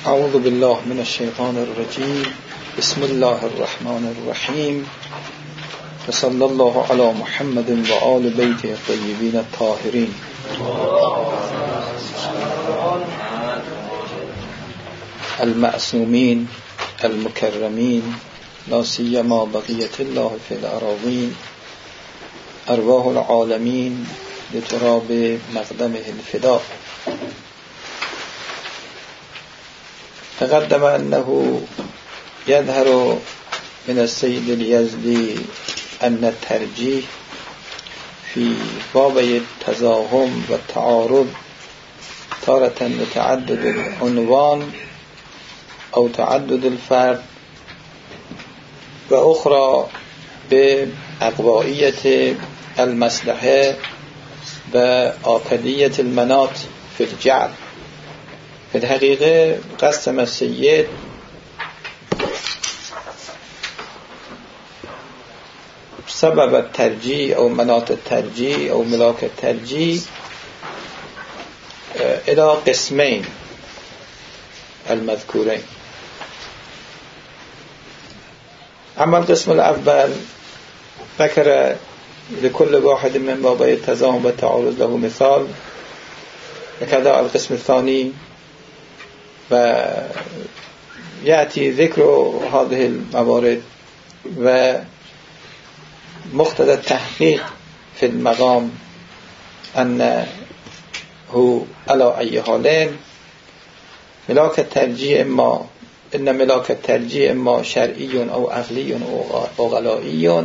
اعوذ بالله من الشیطان الرجیم. بسم الله الرحمن الرحیم. وصلی الله علی محمد و آل بیته الطیبین الطاهرین. المعصومین المکرمین، لا سیما بقیة الله فی الاراضین. ارواح العالمین لتراب مقدمه الفداء. تقدم أنه يظهر من السيد اليزدي أن الترجيح في بابي التزاحم والتعارض تارة لتعدد العنوان أو تعدد الفرد، وأخرى بأقوائية المصلحة وآكدية المناط في الجعل. في الحقيقة قسم السيد سبب الترجيح أو مناط الترجيح أو ملاك الترجيح إلى قسمين المذكورين. أما القسم الأول ذكر لكل واحد من بابي التزاحم والتعارض له مثال، وكذا القسم الثاني ويأتي ذكر هذه الموارد ومقتضى التحقيق في المقام أنه على أي حال ملاك الترجيح إن ملاك الترجيح إما شرعي أو عقلي أو غلائي.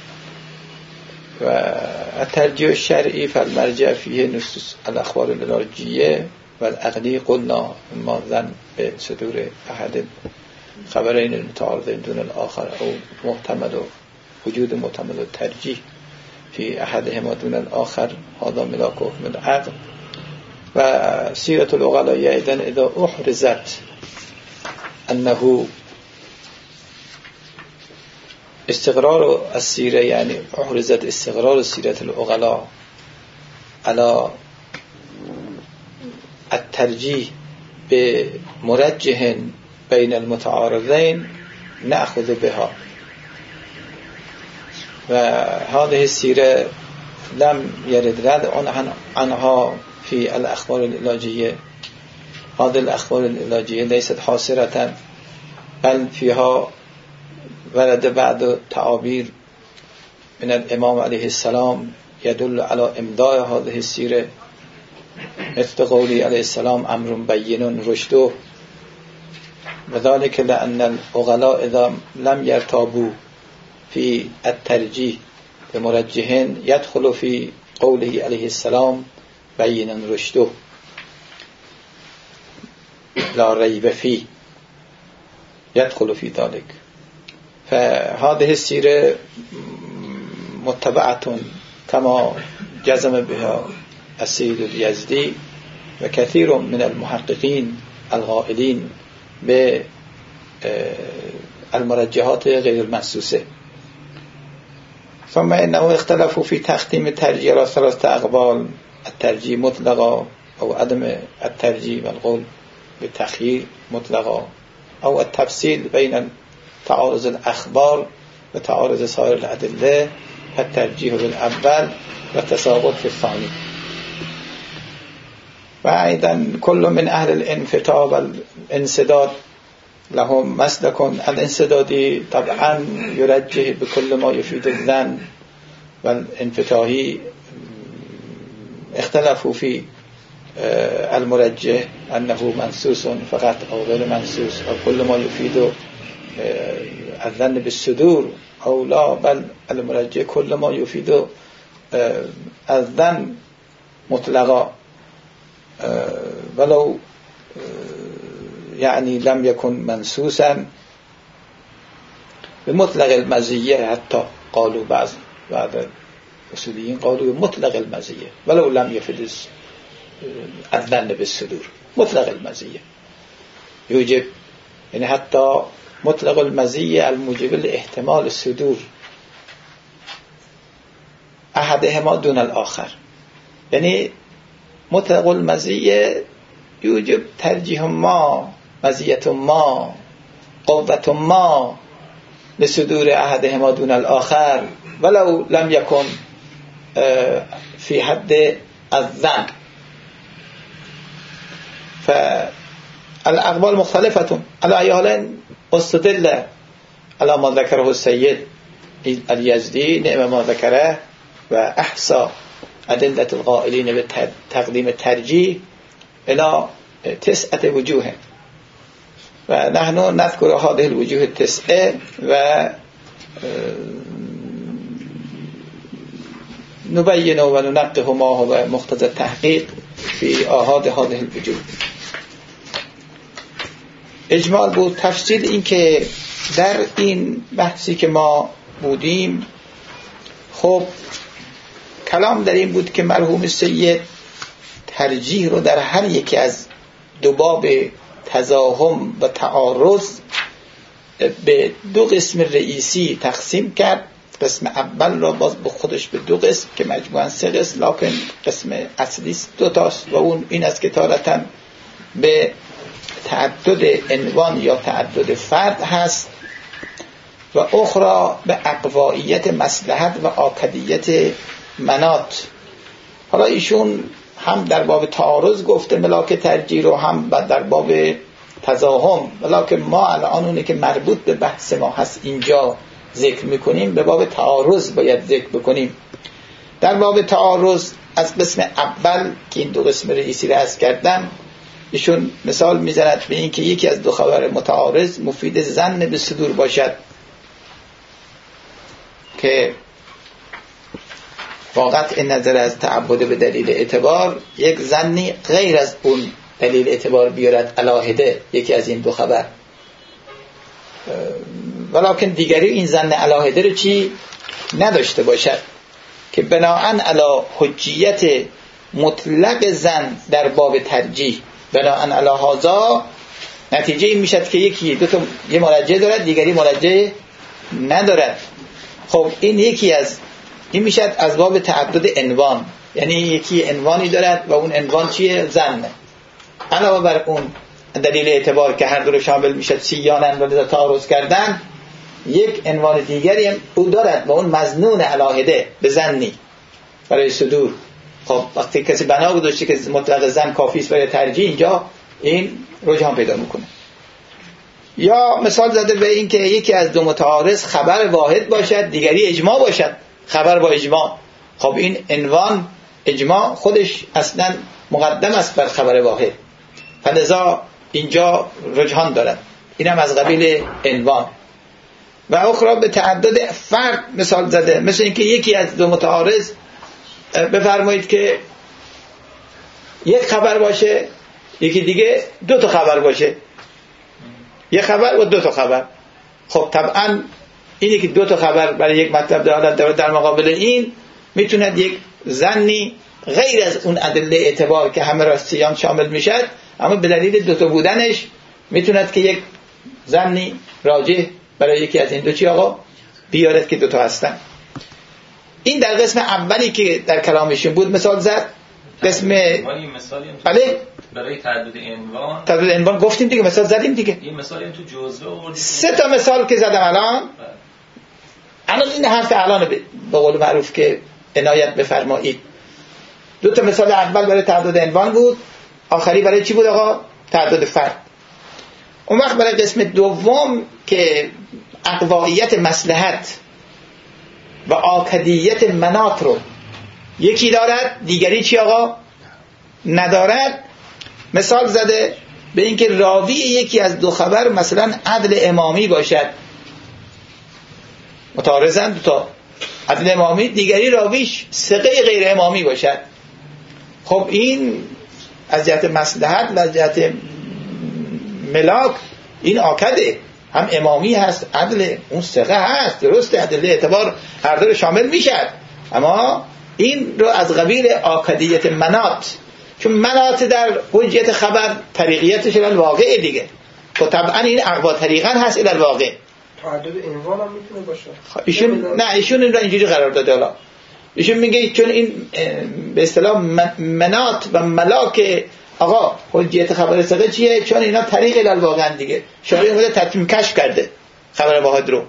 والترجيح الشرعي فالمرجع فيه نصوص الأخبار الإلهية، والعقلی قلنا ما ظن به صدور احد خبرین المتعارضین دون الآخر او محتمل وجود محتمل الترجیح فی احدهما دون الآخر، هذا ملاک حکم العقل. و سیرة العقلاء ایضا اذا احرزت انه استقرار السیره، یعنی احرزت استقرار سیرة العقلاء على الترجيح بمرجح بين المتعارضين نأخذ بها. وهذه السيرة لم يرد رد عنها في الأخبار الإلهية. هذه الأخبار الإلهية ليست حاصرة، بل فيها ورد بعض تعابير من الإمام عليه السلام يدل على إمضاء هذه السيرة، مثل قوله عليه السلام امر بین رشده، وذلك لأن العقلاء اذا لم يرتابوا في الترجيح بمرجحين يدخل في قوله عليه السلام بین رشده لا ريب فيه، يدخل في ذلك. فهذه السيرة متبعة كما جزم بها السيد اليزدي وكثير من المحققين القائلين بالمرجحات غير المنسوسة. ثم إنه اختلفوا في تختيم الترجيح على ثلاثة أقوال: الترجيح مطلقا، أو عدم الترجيح والقول بالتخيير مطلقا، أو التفصيل بين تعارض الأخبار وتعارض سائر الأدلة، الترجيح بالأول والتساقط في الثاني. وأيضا كل من أهل الانفتاح والانسداد لهم مسلك. الانسدادي طبعا يرجح بكل ما يفيد الظن، والانفتاحي اختلفوا في المرجح أنه منسوس فقط أو غير منسوس، أو كل ما يفيد الظن بالصدور أو لا، بل المرجح كل ما يفيد الظن مطلقا ولو يعني لم يكن منسوسا بمطلق المزية. حتى قالوا بعض الاصوليين قالوا بمطلق المزية ولو لم يفيد الظن بالصدور. مطلق المزية يوجب، يعني حتى مطلق المزية الموجب لاحتمال الصدور احدهما دون الآخر، يعني مطلق المزية يوجب ترجيح ما مزیت ما قوت ما لصدور احدهما دون الاخر ولو لم يكن في حد الظن. فالاقوال مختلفه على اي حال استدل على ما ذكره السيد اليزدي نعم ما ذكره و احصى ادله القائلين بتقديم الترجيح الى 9 وجوه و نحن نذكر هذه الوجوه 9 و نبين و ننقح ما هو مقتضى التحقیق في آحاد هذه الوجوه. اجمال بود. تفصیل این که در این بحثی که ما بودیم خب کلام در این بود که مرحوم سید ترجیح رو در هر یکی از دو باب تزاحم و تعارض به 2 قسم رئیسی تقسیم کرد. قسم اول را باز به خودش به 2 قسم که مجموعاً 3 قسم، لکن قسم اصلی 2 تاست و اون این است که تارتاً به تعدد عنوان یا تعدد فرد هست و اخرى به اقوائیت مصلحت و آکدیت منات. حالا ایشون هم در باب تعارض گفته ملاک ترجیح رو، هم در باب تزاحم، ولکن ما الان اونه که مربوط به بحث ما هست اینجا ذکر میکنیم به باب تعارض باید ذکر بکنیم. در باب تعارض از قسم اول که این 2 قسم رئیسی را عرض کردم ایشون مثال میزند به این که یکی از 2 خبر متعارض مفید ظن به صدور باشد که واقعا این نظر از تعبد به دلیل اعتبار یک ظنی غیر از اون دلیل اعتبار بیارد علاهده یکی از این 2 خبر، ولکن دیگری این ظن علاهده رو چی نداشته باشد که بناءن علی حجیت مطلق ظن در باب ترجیح بناءن علی هذا نتیجه این میشد که یکی 2 تا یه مرجع دارد دیگری مرجع ندارد. خب این یکی از این میشد از باب تعدد عنوان، یعنی یکی عنوانی دارد و اون عنوان چیه؟ ظن. علاوه بر اون دلیل اعتبار که هر دو رو شامل میشد سیانن و لذا تعارض کردن، یک عنوان دیگری هم او دارد و اون مظنون علاهده به ظنی برای صدور. خب وقتی کسی بنا گذاشته که مطلق ظن کافی است برای ترجیح، اینجا این رجحان پیدا میکنه. یا مثال زده به این که یکی از 2 متعارض خبر واحد باشد دیگری اجماع باشد، خبر با اجماع. خب این عنوان اجماع خودش اصلا مقدم است بر خبر واحد، فلذا اینجا رجحان دارد. اینم از قبیل عنوان. و اخرى به تعدد فرد مثال زده، مثل اینکه یکی از 2 متعارض بفرمایید که یک خبر باشه یکی دیگه 2 تا خبر باشه، یک خبر و 2 تا خبر. خب طبعا اینی که 2 تا خبر برای یک مطلب دارد در مقابل این میتوند یک ظنی غیر از اون ادله اعتبار که همه راستیان شامل میشد، اما به دلیل 2 تا بودنش میتوند که یک ظنی راجح برای یکی از این 2 چی آقا بیارد که 2 تا هستن. این در قسم اولی که در کلامشون بود مثال زد. قسم بله برای تعدد عنوان گفتیم دیگه، مثال زدیم دیگه. این مثالی تو جزوه آوردیم 3 تا مثال که زدم الان این حرف الان به قول معروف که عنایت بفرمایید. 2 تا مثال اول برای تعدد عنوان بود، آخری برای چی بود آقا؟ تعدد فرد. اون وقت برای قسم دوم که اقوائیت مصلحت و آکدیت منات رو یکی دارد دیگری چی آقا؟ ندارد. مثال زده به اینکه راوی یکی از 2 خبر مثلا عدل امامی باشد، متعارضن 2 تا عدل امامی، دیگری راویش ثقه غیر امامی باشد. خب این از جهت مصلحت و از جهت ملاک این آکده، هم امامی هست عدل، اون ثقه هست، درسته عدل اعتبار هر دو شامل میشد، اما این رو از قبیل آکدیت منات، چون منات در حجیت خبر طریقیتش الواقع دیگه، تو طبعا این اقوا طریقا هست الواقع. تعدد عنوان هم میتونه باشه. ایشون این رو اینجوری قرار داده. حالا ایشون میگه چون این به اصطلاح منات و ملاک آقا حجیت خبر ثقه چیه؟ چون اینا طریق الالواقع دیگه. شارع اومده تتمیم کشف کرده خبر واحد رو،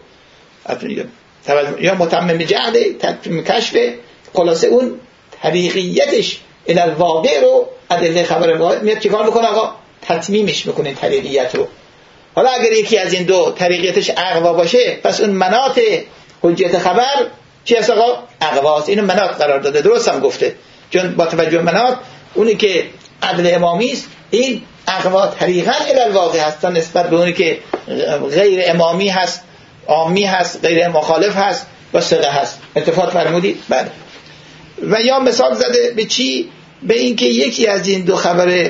یا متمم جعل تتمیم کشف، خلاصه اون طریقیتش الالواقع رو ادله خبر واحد میاد چیکار میکنه؟ آقا تتمیمش میکنه طریقیت رو. حالا اگر یکی از این دو طریقیتش اقوا باشه، پس اون مناط حجیت خبر چی هست آقا؟ اقواست. اینو مناط قرار داده، درست هم گفته، چون با توجه مناط اونی که عدل امامی است این اقوا طریقا الالواقع هستن نسبت به اونی که غیر امامی هست، عامی هست، غیر مخالف هست و ثقه هست. اتفاق فرمودید؟ بله. و یا مثال زده به چی؟ به اینکه یکی از این دو خبر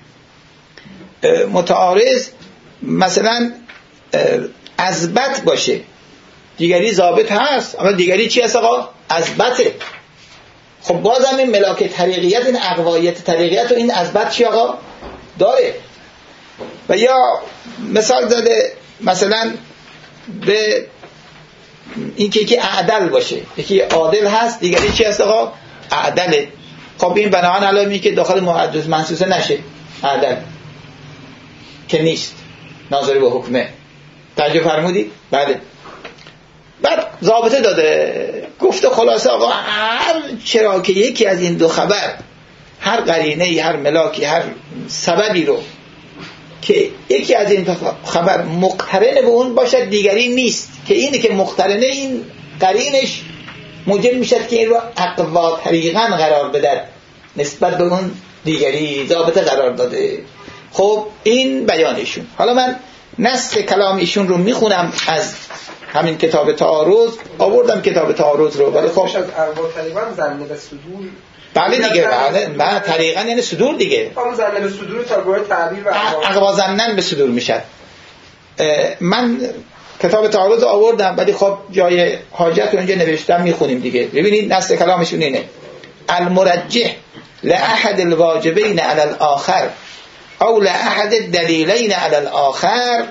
متعارض مثلا اثبت باشه، دیگری ثابت هست، اما دیگری چی هست آقا؟ اثبته. خب بازم این ملاک طریقیت، این اقوایت طریقیت و این اثبت چی آقا؟ داره. و یا مثال زده مثلا به اینکه یکی اعدل باشه، یکی عادل هست، دیگری چی هست آقا؟ اعدله. خب این بناهان علائمی که داخل محدث منصوصه نشه، اعدل که نیست، ناظر به حکمه. توجه فرمودی؟ بله. بعد ضابطه داده، گفته خلاصه آقا هر چرا که یکی از این دو خبر، هر قرینه‌ای، هر ملاکی، هر سببی رو که یکی از این خبر مقترن به اون باشد دیگری نیست، که اینی که مقترنه این قرینش موجب میشد که این رو اقوا طریقاً قرار بده نسبت به اون دیگری، ضابطه قرار داده. خب این بیانشون. حالا من نص کلام ایشون رو میخونم از همین کتاب تعارض، آوردم کتاب تعارض رو، ولی خب از اقوا طریقاً زنده به صدور. بله دیگه، بله طریقاً یعنی صدور دیگه. اون زنده به صدور تا گروه تعبیر و اقوا زنن به صدور میشد. من کتاب تعارض رو آوردم، ولی خب جای حاجت رو اینجا نوشتم، میخونیم دیگه. ببینید نص کلامشون اینه: المرجح لأحد الواجبین علی الآخر او لأحد الدلیلین علی الآخر.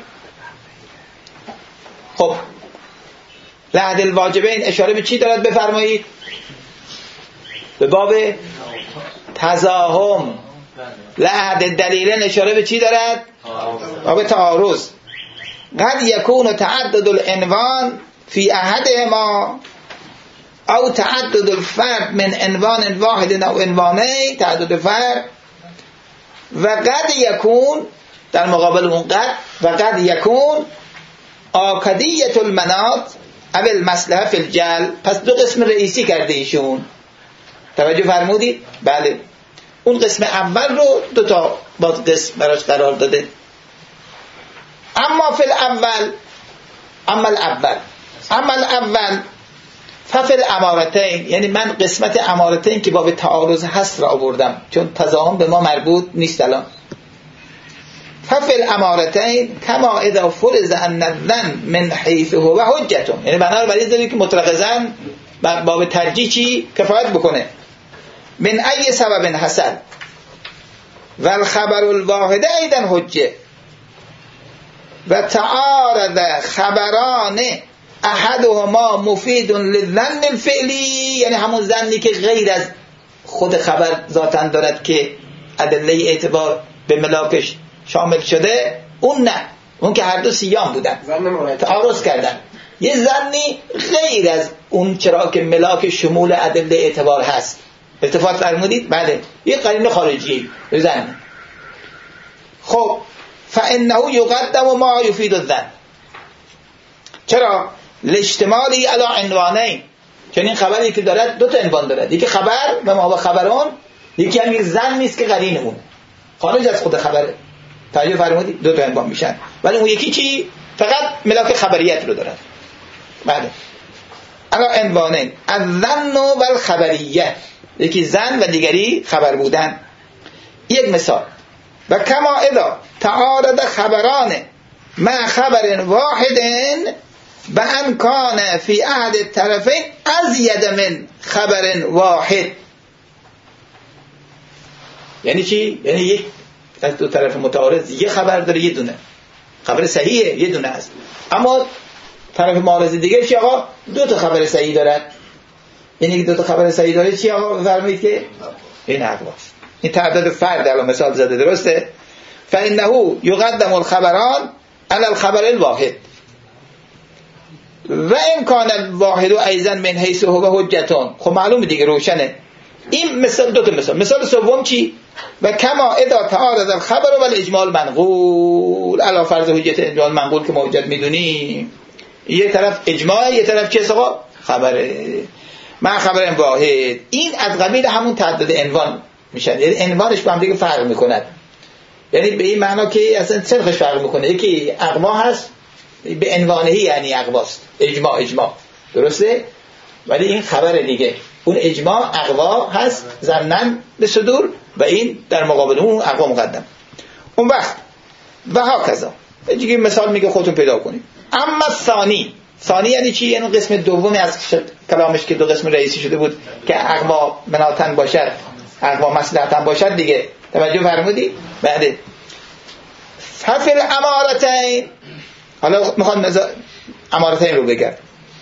خب لأحد الواجبین اشاره به چی دارد بفرمایید؟ به باب تزاحم. لأحد الدلیلین اشاره به چی دارد؟ باب تعارض. قد یکون تعدد العنوان فی احدهما او تعدد الفرد من عنوان واحد او عنوانین، تعدد فرد. و قد یکون در مقابل اون قد، و قد یکون آکدیت المناط او المصلحه فی الجل. پس دو قسم رئیسی کرده ایشون. توجه فرمودید؟ بله. اون قسم اول رو دو تا باز قسم براش قرار داده. اما فی الاول، اما الاول ففی الامارتین، یعنی من قسمت امارتین که باب تعارض هست را آوردم، چون تزاحم به ما مربوط نیست الان. ففی الامارتین کما اذا فرض ان الظن من حیث هو حجتون، یعنی بنابراین برای داریم که مطلق ظن باب ترجیح چی کفایت بکنه. من ای سبب حصل و الخبر الواحد ایضا حجه و تعارض خبران احدهما مفید للظن الفعلی، یعنی همون ظنی که غیر از خود خبر ذاتاً دارد که ادله اعتبار به ملاکش شامل شده، اون نه، اون که هر دو سیام بودن تعارض کردن. یه ظنی غیر از اون چرا که ملاک شمول ادله اعتبار هست. اتفاق فرمودید؟ بله. یه قرینه خارجی ظن. خب فانه یقدم ما یفید الظن. چرا؟ لاجتماعی علی عنوانین، چون این خبری که دارد دو تا عنوان دارد، یکی خبر و ما خبرون، یکی هم یک ظن نیست که قرین اون خارج از خود خبره. توجه فرمودید؟ دو تا عنوان میشن، ولی اون یکی چی؟ فقط ملاک خبریت رو دارد. بله. علی عنوانین الظن و الخبریه، یکی ظن و دیگری خبر بودن. یک مثال: و کما اذا تعارض خبران مع خبر واحد و ان کان فی احد الطرفین ازید من خبر واحد. یعنی چی؟ یعنی یک از دو طرف متعارض یه خبر داره، یه دونه خبر صحیحه، یه دونه است، اما طرف معارض دیگه چی آقا؟ دو تا خبر صحیح دارد. یعنی که دو تا خبر صحیح داره چی آقا؟ بفرمایید که این اقواست. این تعدد فرد الان مثال زده، درسته؟ فانه یقدم الخبران علی الخبر الواحد و ان کان الواحد ایضا من حیث هو حجتون. خب معلومه دیگه، روشنه. این مثال دو تا مثال سوم چی؟ و کما اذا تعارض الخبر و الاجمال منقول علی فرض حجت اجمال منقول که موجود میدونی، یه طرف اجماع یه طرف چه آقا؟ خبره. من خبر واحد، این از قبیل همون تعدد عنوان میشن، یعنی عنوانش با هم دیگه فرق میکنن، یعنی به این معنا که اصلا سنخش فرق میکنه. یکی اقوا هست به عنوانهی، یعنی اقواست، اجماع درسته، ولی این خبر دیگه، اون اجماع اقوا هست ضمناً به صدور و این در مقابل اون اقوا مقدم. اون وقت و هاکذا دیگه مثال میگه خودتون پیدا کنید. اما ثانی یعنی چی؟ یعنی قسم دومی از کلامش که دو قسم رئیسی شده بود که اقوا مناتن باشد، اقوا مصلحتن باشد دیگه. توجه فرمودی؟ بعد ففل امارتین، حالا میخوام امارتین رو بگم.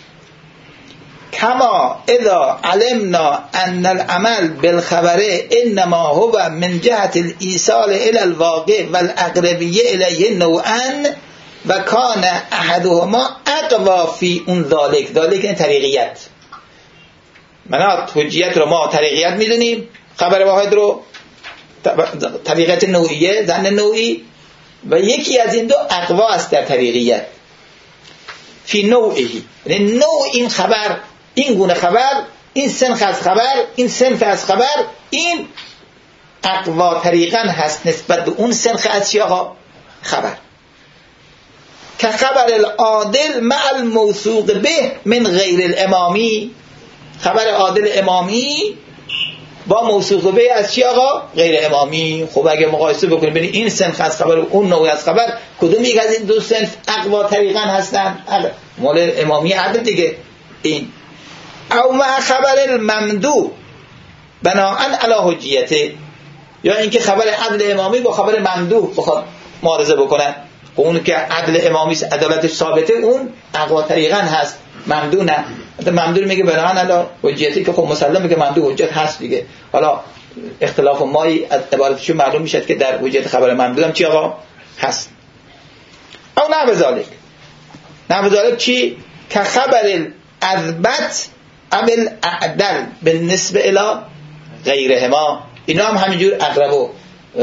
کما اذا علمنا ان العمل بالخبر انما هو من جهت الایصال الى الواقع والاقربیه الیه نوعا و کان احدهما اقوا فی اون ذالک این طریقیت. منات حجیت رو ما طریقیت میدونیم، خبر واحد رو طریقت نوعیه، ظن نوعی، و یکی از این دو اقوا است در طریقیت. فی نوعی، یعنی نوع این خبر، این گونه خبر، این سنخ از خبر، این سنف از خبر، این اقوا طریقا هست نسبت به اون سنخ از چیاها خبر. که خبر العادل مع الموثوق به من غیر الامامی، خبر عادل امامی با موثوق به از چی آقا؟ غیر امامی. خب اگه مقایسه بکنیم ببین این سنخ از خبر و اون نوع از خبر، کدوم یک از این دو سنف اقوا طریقا هستن؟ مال امامی عدل دیگه. این او مع خبر الممدوح بناءً علی حجیته، یا اینکه خبر عدل امامی با خبر ممدوح بخواد معارضه بکنن. اون که عدل امامی عدالتش ثابته اون اقوا طریقا هست، ممدوح نه. ممدوح میگه بناءً علی حجیته، که خب مسلمه که ممدوح حجت هست دیگه. حالا اختلاف مایی از عبارتشون معلوم میشه که در حجیت خبر ممدوح هم چی آقا هست. او نحو ذالک چی؟ که خبر الاثبت عمل اعدل بالنسبه الی غیرهما، اینا هم همینجور اقرب و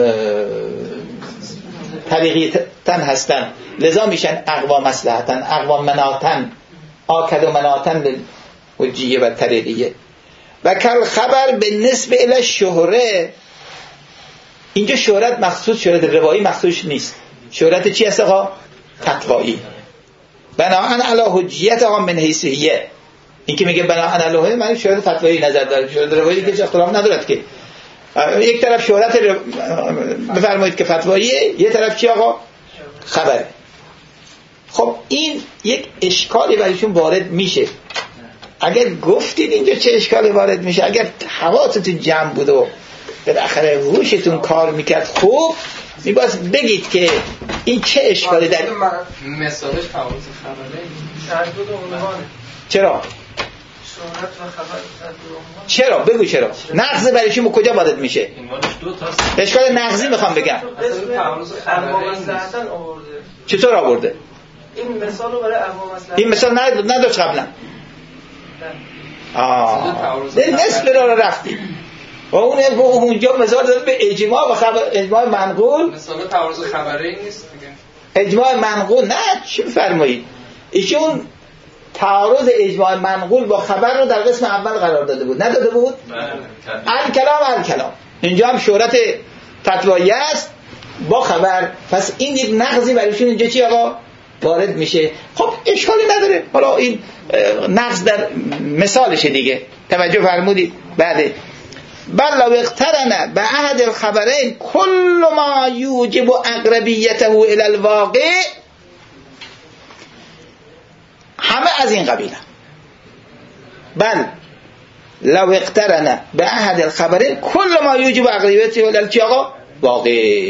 طریقیتن هستن، لذا میشن اقوا مصلحتن، اقوا مناتن، آکد و مناتن حجیه و طریقیه. و کل خبر بالنسبه الی شهره، اینجا شهرت مخصوص، شهرت روایی مخصوص نیست. شهرت چی هست آقا؟ فتوایی. بناءً علی حجیت آقا من حیثیه، این که میگه بناءً علی حجیت معنی شهرت فتوایی نظر داره، شهرت روایی که اختلاف ندارد که. یک طرف شهرت بفرمایید که فتواییه، یه طرف چی آقا؟ خبره. خب این یک اشکالی برایشون وارد میشه. اگر گفتید اینجا چه اشکالی وارد میشه، اگر حواستون جمع بود و بالاخره هوشتون کار میکرد خوب، میباید بگید که این چه اشکالی در مثالش تعارض خبره. چرا؟ چرا؟ بگو چرا؟ نقض برایشون با کجا وارد میشه؟ اشکال نقضی میخوام بگم. چطور آورده؟ این مثال رو برای اقوا مصلحت، این مثال نداشت قبلا. نصف رو رفتی و اونجا مثال داده به اجماع و خبر، اجماع منقول. مثال تعارض خبری نیست دیگه. اجماع منقول نه، چی فرمایید؟ ایشون تعارض اجماع منقول با خبر رو در قسم اول قرار داده بود، نداده بود؟ الکلام. اینجا هم شهرت فتوایی است با خبر، پس این یک نقضی برایشون اینجا چی آقا وارد میشه. خب اشکالی نداره، حالا این نقض در مثالشه دیگه. توجه فرمودید؟ بعد بل لو اقترن به احد الخبرین کل ما یوجب اقربیته الی الواقع، همه از این قبیله. بل لو اقترن به احد الخبرین کل ما یوجب اقربیته الی الواقع.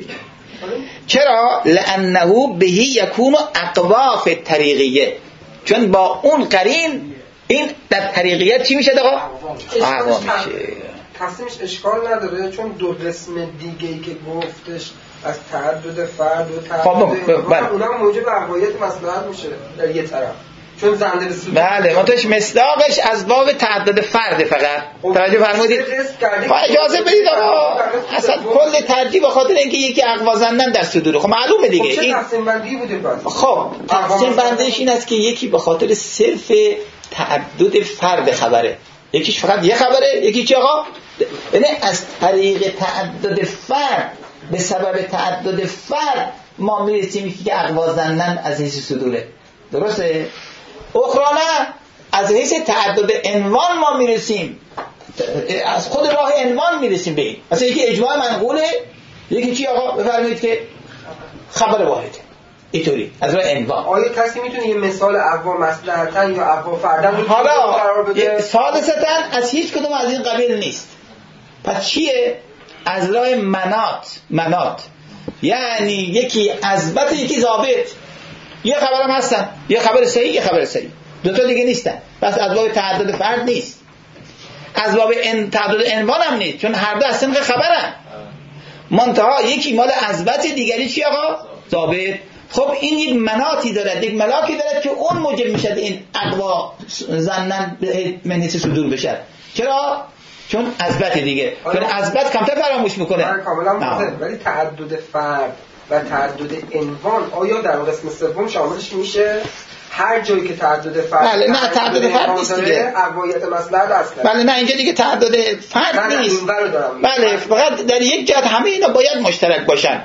چرا؟ لانه به یکون اقوا فی الطریقیه، چون با اون قرین این در طریقیت چی میشه آقا؟ اقوا میشه. تصمیمش اشکال نداره چون دو قسم دیگه‌ای که گفتش از تعدد فرد و تعدد اونم موجب اقوایت مصلحت میشه در یه طرف، چون زنده به صدور. بله منتهش مصداقش از باب تعدد فرد فقط. توجه فرمودید؟ اجازه بدید آقا، اصلا کل ترجیح به خاطر اینکه یکی اقوا زندن در صدور. خب معلومه دیگه. خب چه تقسیم بندی بوده پس؟ خب تقسیم بندیش این است که یکی به خاطر صرف تعدد فرد خبره، یکیش فقط یه خبره، یکی چی آقا؟ یعنی از طریق تعدد فرد به سبب تعدد فرد ما میرسیم که اقوا زندن از حیث صدوره. درسته؟ اخرانا از حیث تعدد عنوان ما میرسیم، از خود راه عنوان میرسیم به این. مثلا یکی اجماع منقوله، یکی چی آقا؟ بفرمایید که خبر واحده. اینطوری از راه عنوان. آیا کسی میتونه یه مثال اقوا مصلحتن یا اقوا فردن رو قرار بده؟ سادستا از هیچ کدوم از این قبیل نیست. پس چیه؟ از راه منات، یعنی یکی اثبات یکی ضابط. یه خبرم هستن، یه خبر صحیح یه خبر صحیح، دوتا دیگه نیستن. پس از باب تعدد فرد نیست، از باب تعدد عنوان هم نیست، چون هر دو از سنخ خبرن. منتها یکی مال اثبات، دیگری چی آقا؟ ضابط. خب این یک مناطی دارد، یک ملاکی دارد که اون موجب میشد این اقوا زنن من حیث صدور بشد. چرا؟ چون اثبات دیگه، چون اثبات کمتر فراموش میکنه. کاملا متفقم. ولی تعدد فرد و تعدد عنوان آیا در قسم سوم شاملش میشه؟ هر جایی که تعدد فرد بله نه تعدد فرد نیست دیگه، اقوایت مصلحت است. بله نه اینجا دیگه تعدد فرد نیست. بله فقط در یک جهت همه اینا باید مشترک باشن.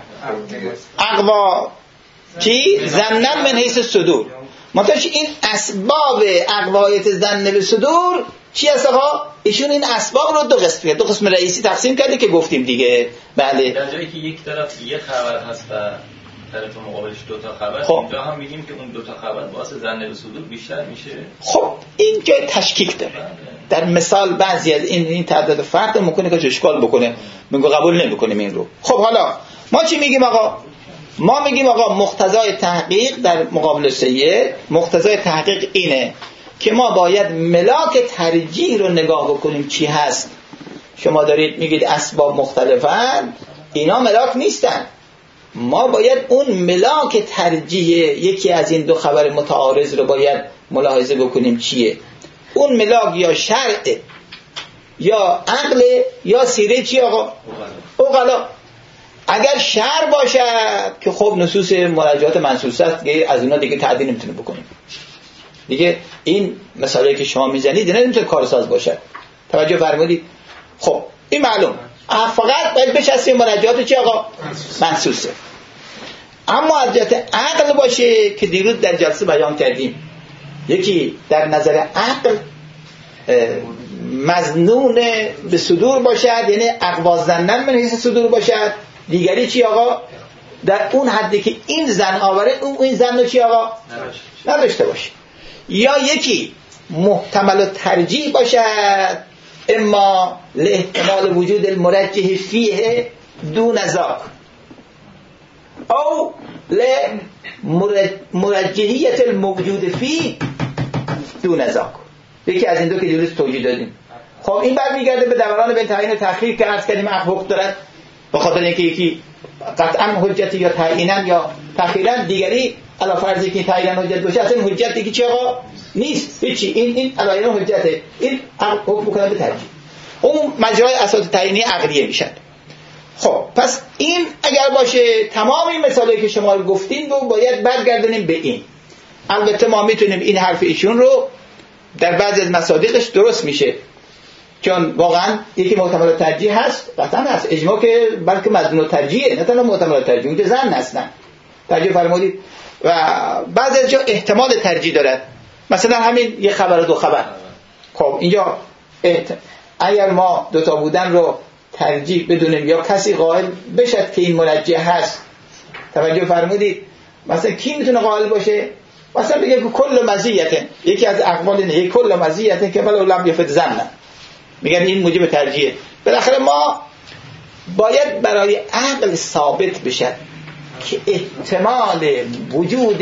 اقوا چی؟ زنن من حیث صدور. منتهش این اسباب اقوایت زنن به صدور چی هست آقا؟ ایشون این اسباب رو دو قسم رئیسی تقسیم کرده که گفتیم دیگه. بله در جایی که یک طرف یه خبر هست و طرف مقابلش دو تا خبر، خب. اینجا هم میگیم که اون دو تا خبر باعث زنن به صدور بیشتر میشه. خب این جای تشکیک داره. در مثال بعضی از این تعداد فرد ممکنه که اشکال بکنه، میگه قبول نمیکنیم این رو. خب حالا ما چی میگیم آقا؟ ما میگیم آقا مقتضای تحقیق در مقابل سید، مقتضای تحقیق اینه که ما باید ملاک ترجیح رو نگاه بکنیم چی هست. شما دارید میگید اسباب مختلفن، اینا ملاک نیستن. ما باید اون ملاک ترجیح یکی از این دو خبر متعارض رو باید ملاحظه بکنیم چیه. اون ملاک یا شرع یا عقل یا سیره چی آقا؟ عقلا. اگر شرع باشد که خب نصوص مرجعات منصوصه است، از اونا دیگه تعدیل نمیتونه بکنیم دیگه. این مسائلی که شما میزنید اینا نمیتونه کارساز باشه. توجه فرمودید؟ خب این معلوم، فقط باید بچسبیم مرجعات چی آقا؟ منصوصه. اما از جهت عقل باشه که دیروز در جلسه بیان کردیم، یکی در نظر عقل مظنون به صدور باشد، یعنی اقوا زنن من حیث صدور باشد. دیگری چی آقا؟ در اون حدی که این زن آوره این زن رو چی آقا؟ نداشته باشه. یا یکی محتمل و ترجیح باشد، اما لاحتمال وجود المرجح فیه دون ذاک او لمرجحیت الموجود فی دون ذاک. یکی از این دو که دیروز توضیح دادیم. خب این برمیگرده به دوران بین تعیین و تخییر که عرض کردیم حق دارد، به خاطر اینکه یکی قطعا حجتی یا تعیینا یا تخییرا، دیگری علی فرضی که تعیینا حجت باشه اصلا حجت دیگه چی آقا؟ نیست هیچی. این علایق حجته، این حکم کنه به ترجیح. اون مجرای اساس تعیینی عقلیه میشن. خب پس این اگر باشه تمام این مثالی که شما رو گفتین رو باید برگردونیم به این. البته ما میتونیم این حرف ایشون رو در بعضی از مصادیقش درست میشه، چون واقعا یکی محتمل ترجیح هست، قطعا هست اجماع که بلکه مظنون ترجیحه، نه تنها محتمل ترجیح، اونجا زن هستن. ترجیح فرمودید. و بعضی از جا احتمال ترجیح دارد، مثلا همین یه خبر و دو خبر. خب اینجا اگر ما دوتا بودن رو ترجیح بدونیم یا کسی قائل بشد که این مرجح هست، توجه فرمودید، مثلا کی میتونه قائل باشه؟ مثلا بگه که کل مزیته، یکی از اقوال اینه، یک کل مزیته که ولو لم یفد زنن، میگن این موجب ترجیحه. بالاخره ما باید برای عقل ثابت بشد که احتمال وجود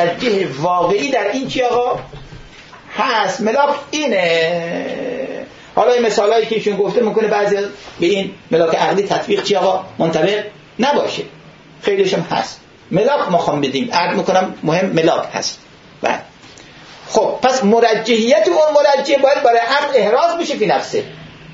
مرجح واقعی در این چی آقا هست. ملاک اینه. حالا این مثالایی که ایشون گفته ممکنه بعضی به این ملاک عقلی تطبیق چی آقا منطبق نباشه، خیلیش هم هست. ملاک ما خوام بدیم، عرض میکنم مهم ملاک هست. بله خب پس مرجحیت اون مرجح باید برای عقل احراز بشه فی نفسه،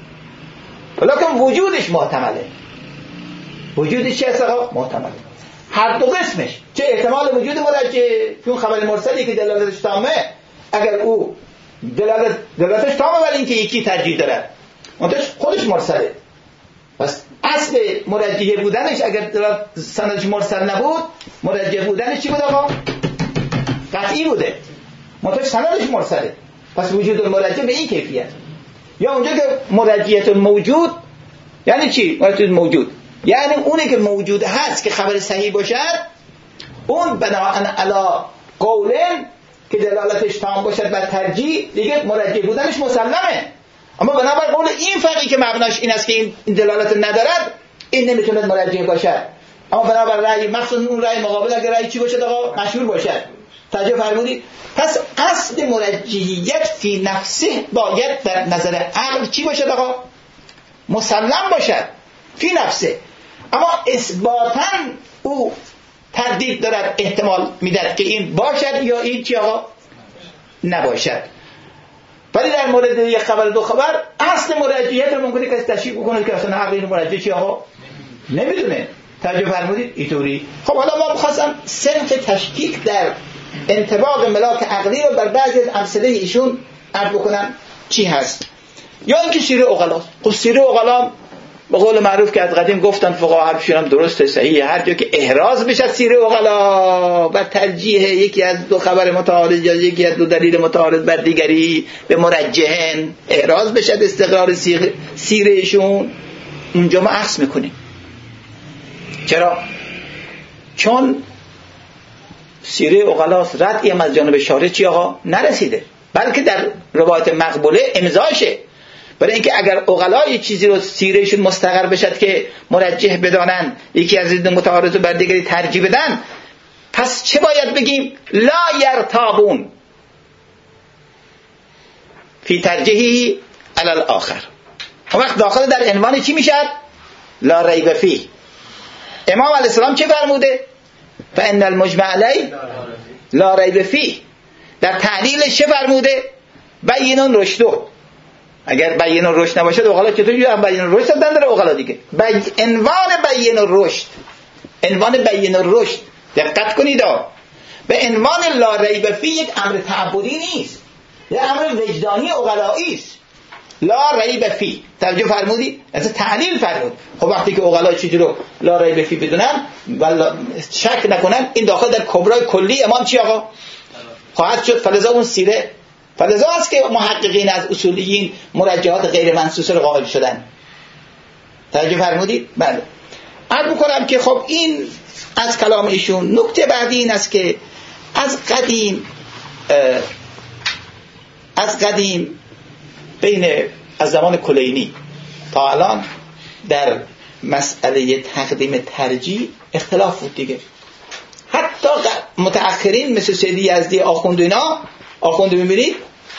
ولیکن وجودش محتمله. وجودش چی هست آقا؟ محتمله. هر دو قسمش، چه احتمال وجود مرجح چون خبر مرسلی که دلالتش تامه، اگر او دلالتش تامه ولی اینکه یکی ترجیح داره منتش خودش مرسله، پس اصل مرجح بودنش اگر سندش مرسل نبود مرجح بودنش چی بود آقا؟ قطعی بوده، منتش سندش مرسله، پس وجود المرجح به این کیفیت. یا اونجا که مرجحیت موجود یعنی چی؟ مرجحیت موجود یعنی اونی که موجود هست که خبر صحیح باشد، اون بناء علی قولن که دلالتش تام باشد بر ترجیح دیگه مرجح بودنش مسلمه. اما بنابر قول این فقیه که مبناش این است که این دلالت ندارد، این نمیتونه مرجح باشد. اما بنابر رأی مخصوصا اون رأی مقابل اگر رأی چی باشد آقا؟ مشهور باشد. توجه فرمودید؟ پس اصل مرجحیت فی نفسه باید در نظر عقل چی باشد آقا؟ مسلم باشد فی نفسه. اما اثباتاً او تردید دارد، احتمال میدهد که این باشد یا این چی آقا؟ نباشد. ولی در مورد یک خبر دو خبر اصل مرجحیت رو ممکنه کسی تشریح بکنه که اصلا عقل این مرجح چی آقا؟ نمیدونه. توجه فرمودید؟ اینطوری. خب حالا ما می‌خواستم صرف تشکیک در انطباق ملاک عقلی رو بر بعضی از امثله ایشون عرض بکنم چی هست. یا اینکه سیره عقلا. خب سیره عقلا به قول معروف که از قدیم گفتن فقها حرفشون هم درسته صحیحه، هر جا که احراز بشه سیره عقلا و ترجیح یکی از دو خبر متعارض یا یکی از دو دلیل متعارض بر دیگری به مرجحن احراز بشه استقرار سیرهشون، اونجا ما عکس میکنیم. چرا؟ چون سیره عقلاست ردی هم از جانب شارع چی آقا نرسیده، بلکه در روایت مقبوله امضاشه. برای اینکه اگر عقلای چیزی رو سیرهشون مستقر بشد که مرجح بدانن، یکی از این متعارض بر دیگری ترجیح بدن، پس چه باید بگیم؟ لا یرتابون فی ترجیحی علی الاخر. اون وقت داخل در عنوان چی میشد؟ لا ریب فیه. امام علیه السلام چه فرموده؟ فان المجمع علی لا ریب فیه. در تعلیلش چه فرموده؟ بینون رشدو. اگر بین الرشد نباشه عقلا چطوری بین الرشد دادن داره عقلا دیگه. عنوان بین الرشد، عنوان بین الرشد دقت کنید، به عنوان لا ریب فی یک امر تعبدی نیست، یک امر وجدانی عقلایی است. لا ریب فی توجه فرمودی؟ از تعلیل فرمود. خب وقتی که عقلا چیزی رو لا ریب فی بدونن و شک نکنن، این داخل در کبرای کلی امام چی آقا خواهد شد. فلذا اون سیره، فلذا است که محققین از اصولیین مرجحات غیر منصوصه رو قائل شدن. توجه فرمودید؟ بله. عرض می‌کنم که خب این از کلام ایشون. نکته بعدی این است که از قدیم بین از زمان کلینی تا الان در مسئله تقدیم ترجیح اختلاف بود دیگه. حتی متأخرین مثل سیدی یزدی آخوند اینا، آخوند می‌بینید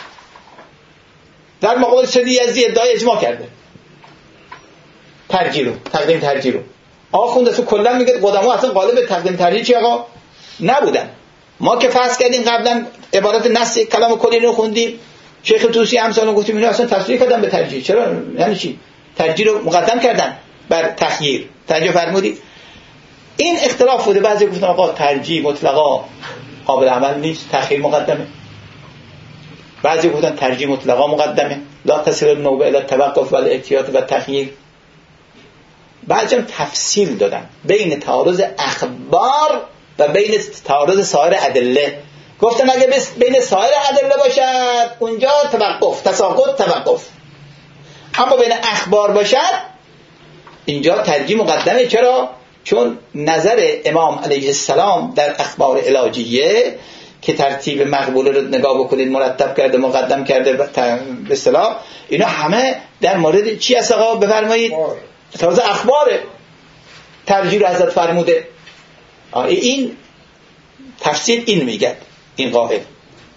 در مقابل سیدی یزدی ادعای اجماع کرده ترجیح رو، تقدیم ترجیح رو. آخوند اصلا کلا میگه قدما اصلا قالب تقدیم ترجیح چی آقا نبودن. ما که فرض کردیم قبلا عبارت نص کلام کلی رو خوندیم، شیخ طوسی امثال گفتیم اینا اصلا تصریح کردن به ترجیح. چرا؟ یعنی چی؟ ترجیح رو مقدم کردن بر تخییر. توجه فرمودید؟ این اختلاف بوده. بعضی گفتن آقا ترجیح مطلقا قابل عمل نیست، تخییر مقدمه. بعضی گفتن ترجیح مطلقا مقدمه، لا تصل النوبه الی التوقف و الاحتیاط و تخییر. بعضی هم تفصیل دادن بین تعارض اخبار و بین تعارض سایر ادله. گفتن اگه بین سایر ادله باشد اونجا توقف، تساقط توقف. اما بین اخبار باشد اینجا ترجیح مقدمه. چرا؟ چون نظر امام علیه السلام در اخبار علاجیه که ترتیب مقبوله رو نگاه بکنید مرتب کرده، مقدم کرده به اصطلاح، اینا همه در مورد چی هست آقا بفرمایید؟ تازه اخبار ترجیح رو حضرت فرموده. این تفسیر این میگه این قائل.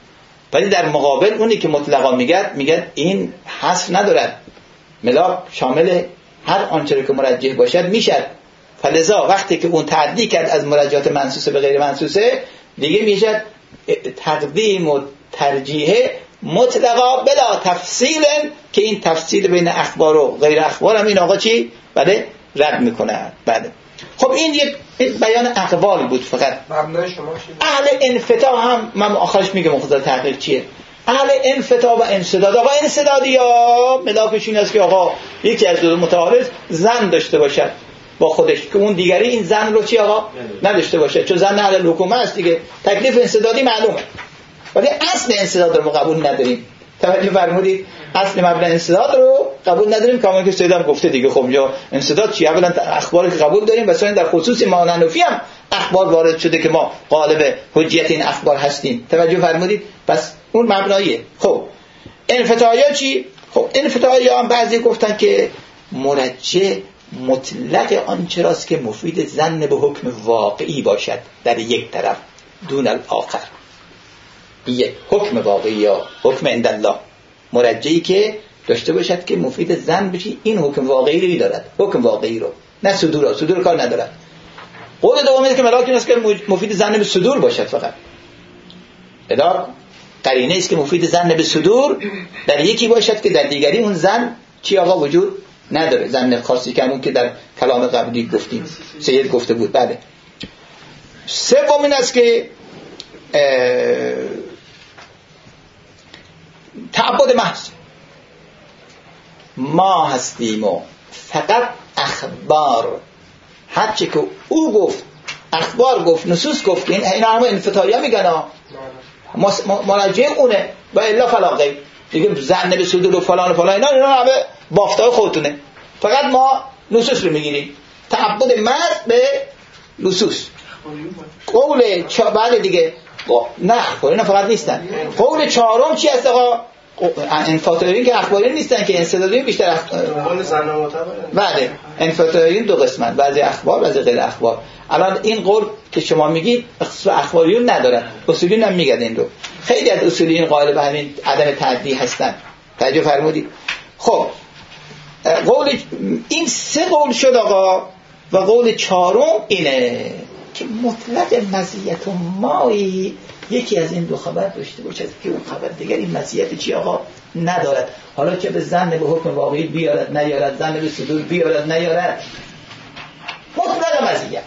ولی در مقابل اونی که مطلقا میگه این حذف ندارد، ملاک شامل هر آنچه که مرجح باشد میشد. فلذا وقتی که اون تعدی کرد از مرجحات منصوصه به غیر منصوصه، دیگه میشد تقدیم و ترجیح مطلقا بلا تفصیل، که این تفصیل بین اخبار و غیر اخبار هم این آقا چی؟ بله رد میکنه. بله خب این یک بیان اقوال بود فقط. مبنای شما چی؟ اهل انفتاح هم من آخرش میگم مقتضا تحقیق چیه. اهل انفتاح و انسداد، آقا انسدادی یا ملاکش این است که آقا یکی از دو متعارض زن داشته باشد با خودش، که اون دیگری این زن رو چی آقا نداشته باشه، چون زن اهل حکومت است دیگه. تکلیف انسدادی معلومه، ولی اصل انسداد رو ما قبول نداریم. توجه فرمودید؟ اصل مبنای انسداد رو قبول نداریم، کاملا که سیدم گفته دیگه. خب یا انسداد چی؟ اولا اخباری که قبول داریم و ثانیا در خصوص ما ننفی هم اخبار وارد شده که ما غالب حجیت این اخبار هستیم. توجه فرمودید؟ پس اون مبناییه. خب انفتاحیا چی؟ خب انفتاحیا هم بعضی گفتن که مرجح مطلق آنچه راست که مفید ظن به حکم واقعی باشد در یک طرف دون الاخر. یک حکم واقعی یا حکم عند الله، مرجحی که داشته باشد که مفید ظن بشی این حکم واقعی رو دارد، حکم واقعی رو، نه صدور کار ندارد. قول دوم اینه که ملاک این است که مفید ظن به صدور باشد فقط. ادا قرینه است که مفید ظن به صدور در یکی باشد که در دیگری اون ظن چی آقا وجود نداره. ظن خاصی که همون که در کلام قبلی گفتیم سید گفته بود. بله سوم این است که تعبد محض. ما هستیم و فقط اخبار، هرچی که او گفت، اخبار گفت، نصوص گفت، که اینا همه انفتاحی میگن مرجع اونه و الا فلا غیر دیگه. ظن به صدور و فلان و فلان اینا همه بافتای خودتونه، فقط ما نصوص رو میگیریم. تعبد محض به نصوص. قول بله دیگه نه اینا فقط نیستن. قول چهارم چی است آقا؟ انفاتورین که اخباری نیستن، که انسدادی بیشتر قول زن معتبر. بله انفاتورین دو قسمن، بعضی اخبار بعضی غیر اخبار. الان این قول که شما میگید اخباریون ندارن، اصولیون هم میگن این رو. خیلی از اصولیون قائل به همین عدم تعدی هستن. توجه فرمودید؟ خب قول این سه قول شد آقا، و قول چهارم اینه که مطلق مزیت و مایی یکی از این دو خبر داشته باشد که اون خبر دیگر این مزیت چی آقا ندارد. حالا چه به ظن به حکم واقعی بیارد نیارد، ظن به صدور بیارد نیارد، مطلق مزیت.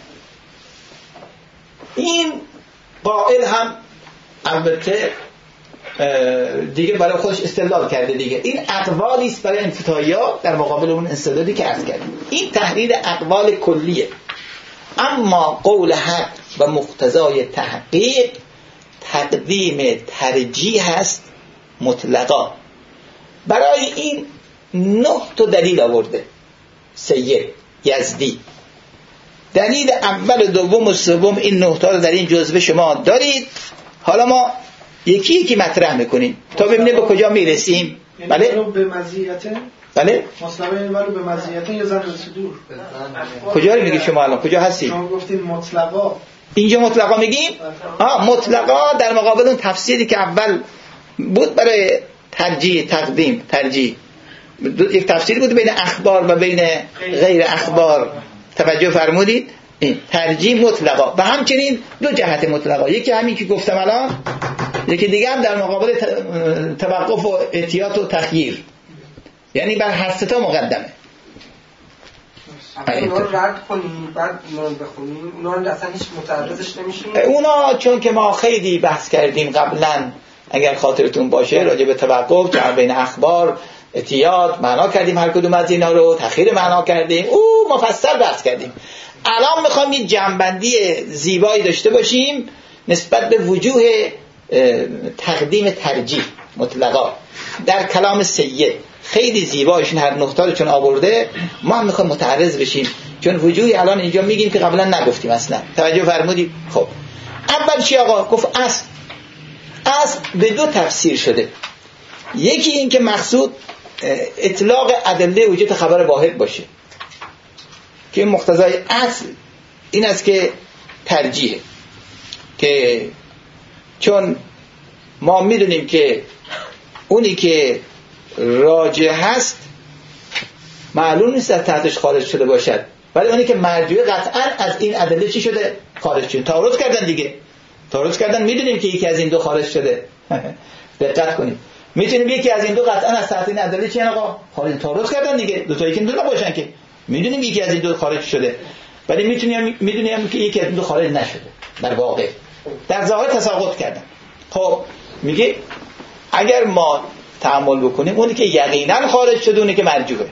این قائل هم البته دیگه برای خودش استدلال کرده دیگه. این اقوالی است برای انفتاحیا در مقابل اون استدلالی که عرض کردیم. این تحلیل اقوال کلیه. اما قول حق و مقتضای تحقیق تقدیم ترجیح است مطلقا. برای این 9 تا دلیل آورده سید یزدی. دلیل اول و دوم و سوم این 9 تا رو در این جزوه شما دارید. حالا ما یکی یکی مطرح میکنیم تا ببینیم به کجا میرسیم. بله به مزیته. بله مصطلح اینو به مزیته یا ظن به صدور. کجا رو میگی شما الان؟ کجا هستی؟ شما گفتین مطلقا. اینجا مطلقا میگیم؟ مطلقا در مقابل اون تفسیری که اول بود برای ترجیح تقدیم ترجیح، یک تفسیر بود بین اخبار و بین غیر اخبار. توجه فرمودید؟ این ترجیح مطلقا و همچنین 2 جهت مطلقا، یکی همین که گفتم الان، یکی دیگه هم در مقابل توقف و احتیاط و تخییر، یعنی بر هر سه تا مقدمه. اونا رو رد کنیم بعد اونا رو بخونیم، اونا رو اصلا هیچ متعرضش نمیشیم. اونا چون که ما خیلی بحث کردیم قبلا، اگر خاطرتون باشه، راجع به توقف جمع بین اخبار، احتیاط معنا کردیم، هر کدوم از اینا رو تخییر معنا کردیم، مفصل بحث کردیم. الان میخوام یه جنبندی زیبایی داشته باشیم نسبت به وجوه تقدیم ترجیح مطلقا در کلام سید. خیلی زیبایشون هر نقطه رو چون آورده، ما هم میخوایم متعرض بشیم، چون وجوهی الان اینجا میگیم که قبلا نگفتیم اصلا. توجه فرمودید؟ خب اول چی آقا؟ گفت اصل به 2 تفسیر شده. یکی این که مقصود اطلاق ادله وجود خبر واحد باشه، که مقتضای اصل این است که ترجیحه، که چون ما میدونیم که اونی که راجع هست معلوم نیست از تحتش خارج شده باشد، ولی اونی که مرجوعه قطعا از این ادله چی شده؟ خارج شده. تعارض کردن دیگه، تعارض کردن، میدونیم که یکی از این دو خارج شده. دقت کنید، میتونیم یکی از این دو قطعا از تحت این ادله چی آقا خارج، تعارض کردن دیگه، دو تا یکی دو نباشن که، میدونیم یکی از این دو خارج شده، ولی میدونیم که یکی از این دو خارج نشده. در واقع در ظاهر تساقط کردن. خب میگه اگر ما تأمل بکنیم اونی که یقینا خارج شده اونی که مرجوعه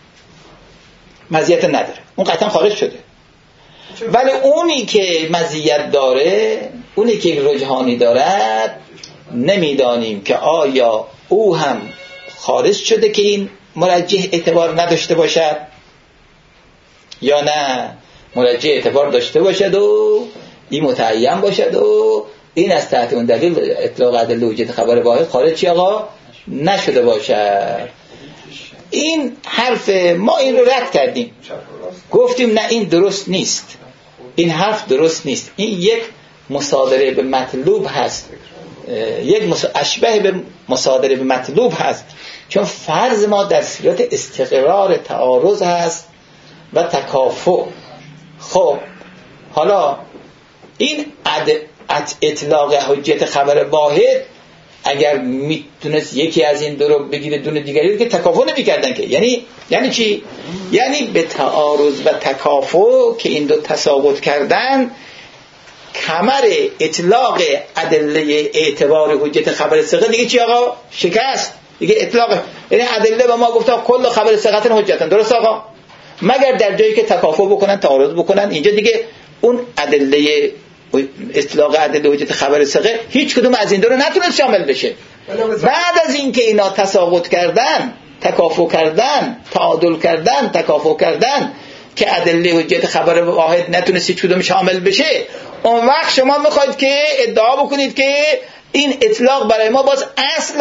مزیت نداره، اون قطعا خارج شده، ولی اونی که مزیت داره، اونی که رجحانی دارد، نمیدانیم که آیا او هم خارج شده که این مرجح اعتبار نداشته باشد یا نه مرجح اعتبار داشته باشد و این متعین باشد و این از تحت اون دلیل اطلاق ادله وجود خبر واحد خارج چی آقا نشده باشد. این حرف ما این رو رد کردیم، گفتیم نه این درست نیست، این حرف درست نیست، این یک مصادره به مطلوب هست، یک اشبه به مصادره به مطلوب هست، چون فرض ما در صورت استقرار تعارض هست و تکافؤ. خب حالا این اطلاق حجت خبر واحد اگر میتونست یکی از این دو رو بگیره دونه دیگری رو که تکافؤ نمی‌کردن که، یعنی چی؟ یعنی به تعارض و تکافؤ که این دو تساقط کردن کمر اطلاق ادله اعتبار حجت خبر ثقه دیگه چی آقا شکست دیگه. اطلاق یعنی ادله به ما گفتن کل خبر ثقه حجتن، درست آقا؟ مگر در جایی که تکافؤ بکنن تعارض بکنن، اینجا دیگه اون ادله اطلاق ادله حجت خبر ثقه هیچ کدوم از این دو رو نتونست شامل بشه. بعد از اینکه اینا تساقط کردن، تکافؤ کردن، تعادل کردن، تکافؤ کردن که ادله حجت خبر واحد نتونست هیچ کدوم شامل بشه، اون وقت شما میخواید که ادعا بکنید که این اطلاق برای ما باز اصل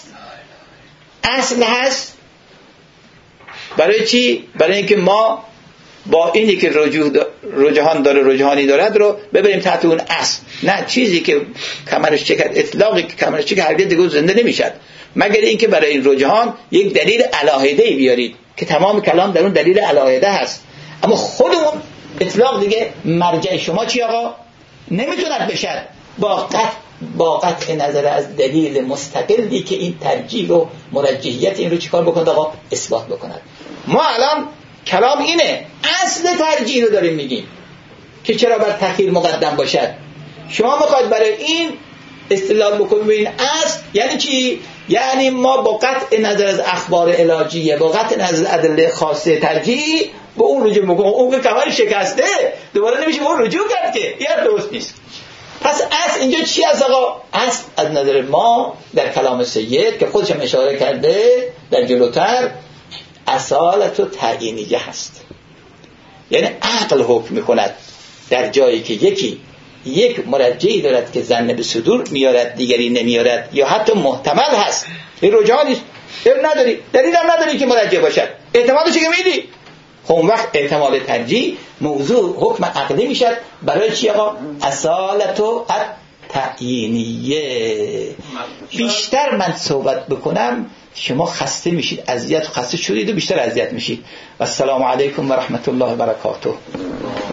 هست. برای چی؟ برای اینکه ما با اینی که رجحان داره، رجحانی دارد رو ببریم تحت اون اصل، نه چیزی که کمرش چکد، اطلاقی که کمرش چکد هرگز دیگه زنده نمیشد مگر اینکه برای این رجحان یک دلیل علاهده‌ای بیارید که تمام کلام در اون دلیل علاهده هست، اما خود اون اطلاق دیگه مرجع شما چی آقا نمیتوند بشد با قطع نظر از دلیل مستقلی که این ترجیح و مرجحیت این رو چیکار بکند آقا اثبات بکند. ما الان کلام اینه، اصل ترجیح رو داریم میگیم که چرا بر تأخیر مقدم باشد. شما میخواید برای این استدلال بکنید به این اصل یعنی چی؟ یعنی ما با قطع نظر از اخبار علاجیه، با قطع نظر از ادله خاصه ترجیح به اون رجوع میکنیم، اون که کمر شکسته دوباره نمیشه اون رجوع کرد که یه درست نیست. پس اصل اینجا چی از آقا؟ اصل از نظر ما در کلام سید که خودش هم اشاره کرده در جلوتر اصالت و تعیینیه هست، یعنی عقل حکم میکند در جایی که یک مرجعی دارد که ظن به صدور میارد دیگری نمیارد یا حتی محتمل هست، این رجحانی نداری، دلیل هم نداری که مرجع باشد، احتمالش که میدی، خب اون وقت احتمال ترجیح موضوع حکم عقلی میشد. برای چی آقا؟ اصالت و تعیینیه. بیشتر من صحبت بکنم شما خسته میشید، خسته شدید و بیشتر اذیت میشید. و السلام علیکم و رحمت الله و برکاته.